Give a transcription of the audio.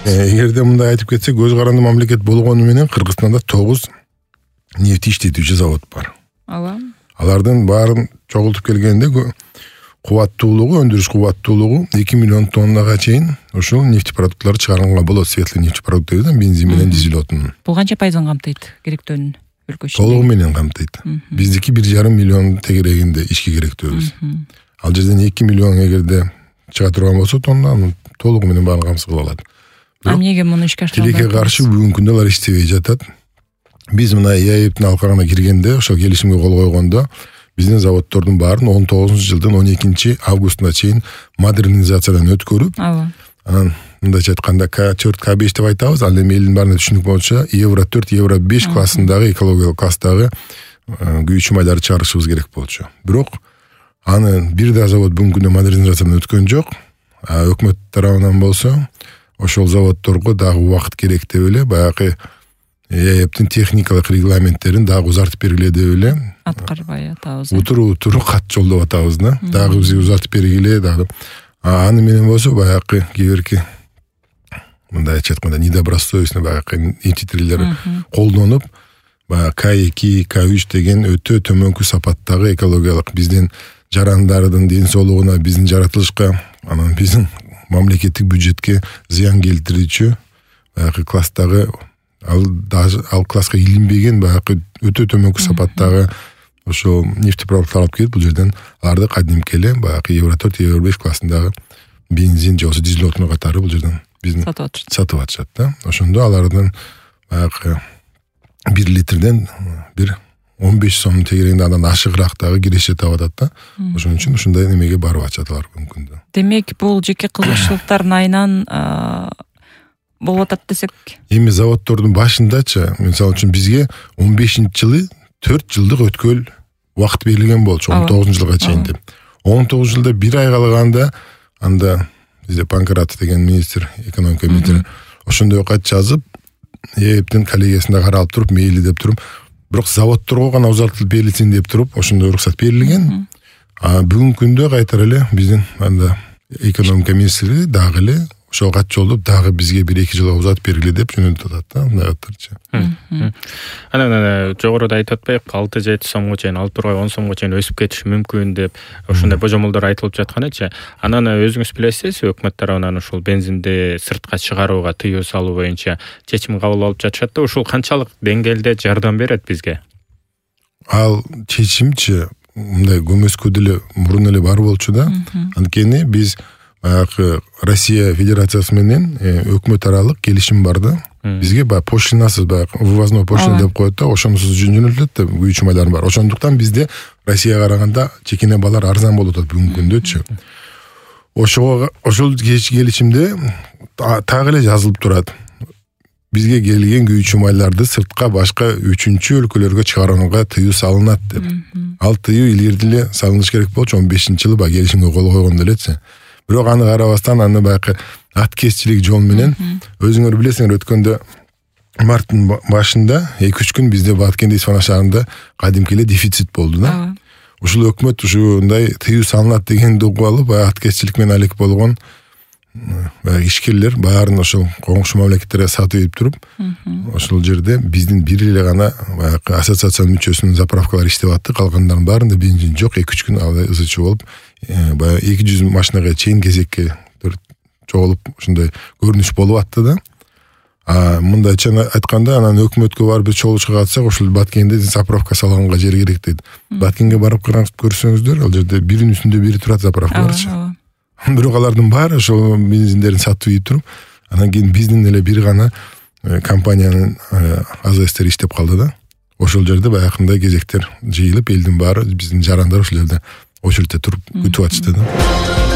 Эгерде мындай айтып кетсек, көз каранды мамлекет болгону менен Кыргызстанда 9 нефть иштетүүчү завод бар. Алардын баарын чогултуп келгенде кубаттуулугу, өндүрүш кубаттуулугу 2 миллион тоннага чейин ушул нефть продуктлары чыгарганга болот. Светлый нефть продукты, бензин менен дизель отун. Бул канча пайызын камтыйт керектөөнүн өлкө ичинде? Толугу менен камтыйт. Биздики 1,5 миллион тегерегинде ишке керектөөбүз. Ал жерден 2 миллион эгерде чыга турган болсо тонна, толугу менен баарын камсыз кыла алат. Эмнеге муну ишке ашырбайт? Тилекке каршы бүгүнкү күндө алар иштебей жатат. Биз мына ЕАЭПтин алкагына киргенде, ошол келишимге кол койгондо, биздин заводдордун баарын 19-жылдын 12 августуна чейин модернизациядан өткөрүп, анан мындайча айтканда К4, К5 деп айтабыз, ал эми элдин баарына түшүнүк болчу Евро 4, Евро 5 классындагы экологиялык класстагы күйүүчү майларды чыгарышыбыз керек болчу. Бирок аны бир да завод бүгүнкү күндө модернизациядан өткөн жок. Өкмөт тарабынан болсо, ошол заводдорго дагы убакыт керек деп эле, баягы ЕАЭПтин техникалык регламенттерин дагы узартып бергиле деп эле аткарбай атабыз. Утуру кат жолдоп атабыз да. Дагы бизге узартып бергиле дагы. Аны менен болсо баягы кийинки мындайча айтканда недобросовестный баягы интитрилер колдонуп, баягы К2, К3 деген өтө төмөнкү сапаттагы экологиялык биздин жарандардын ден соолугуна, биздин жаратылышка, анан биздин мамлекеттик бюджетке зыян келтирүүчү баягы класстагы ал класска илинбеген баягы өтө төмөнкү сапаттагы ошо нефть продукттар алып келип, бул жерден аларды кадимки эле баягы Евро 4, Евро 5 классындагы бензин же болбосо дизель отуну катары бул жерден биздин сатып атышат да. Ошондо алардын баягы 1 литрден бир 15 сом тегерегинде андан ашыгыраактагы киреше таап атат да. Ошон үчүн ушундай немеге барып атышат алар бүгүнкү күндө. Демек, бул жеке кызыкчылыктардын айынан болуп атат десек. Эми заводдордун башындачы, мисалы үчүн бизге 15-жылы 4 жылдык өткөл убакыт берилген болчу, 19-жылга чейин деп. 19 жылда 1 ай калганда анда бизде Панкратов деген министр, экономика министри ошондой кат жазып, ЕАЭПтин коллегиясында каралып туруп, мейли деп туруп, бирок заводдорго гана узартылып берилсин деп туруп, ошондой уруксат берилген. Бүгүнкү күндө кайтара эле биздин анда экономика министри дагы эле ошол кат жолдоп дагы бизге 1-2 жылга узатып бергиле деп жөнөтүп атат да, мындай каттарчы. Анан жогоруда айтып атпайбы, 6-7 сомго чейин, 6 тургай 10 сомго чейин өсүп кетиши мүмкүн деп ошондой божомолдор айтылып жатканычы. Анан өзүңүз билесиз, өкмөт тарабынан ушул бензинди сыртка чыгарууга тыюу салуу боюнча чечим кабыл алып жатышат да, ушул канчалык деңгээлде жардам берет бизге? Ал чечимчи мындай көмөскө деле мурун эле бар болчу да. Анткени биз Россия Федерациясы менен өкмөт аралык келишим бар да. Бизге пошлинасыз вывозной пошлина деп коет да, ошонусуз жөнөтүлөт да, күйүүчү майлар бар. Ошондуктан бизде Россияга караганда чекене баалар арзан болуп атат бүгүнкү күндөчү. Ошол келишимде так эле жазылып турат. Бизге келген күйүүчү майларды сыртка башка 3-чү өлкөлөргө чыгарууга тыюу салынат деп. Ал тыюу илгери эле салыныш керек болчу, 15-жылы келишимге кол койгондо элечи. Бирок аны карабастан, аны баягы аткезчилик жол менен өзүңөр билесиңер, өткөндө марттын башында 2-3 күн бизде Баткенде Исфана шаарында кадимки эле дефицит болду да. Ушул өкмөт ушундай тыюу салынат дегенди угуп алып, аткезчилик менен алек болгон ишкерлер баарын ошол коңшу мамлекеттерге сатып туруп, ошол жерде биздин бир эле гана баягы ассоциациянын мүчөсүнүн заправкалары иштеп атты, калгандардын баарында бензин жок, 2-3 күн ал ызычы болуп, баягы 200 машинага чейин кезекке чогулуп ушундай көрүнүш болуп атты да. Мындайча айтканда, анан өкмөткө барып чогулушка катсак, ушул Баткенде заправка салганга жер керек дейт. Баткенге барып көрсөңүздөр, ал жерде биринин үстүндө бири турат заправкаларчы. Бирок алардын баары ошол бензиндерин сатып ийип туруп, анан кийин биздин эле бир гана компаниянын АЗСтери иштеп калды да. Ошол жерде баягындай кезектер жыйылып, элдин баары, биздин жарандар ошол жерде очередте туруп күтүп атышты да.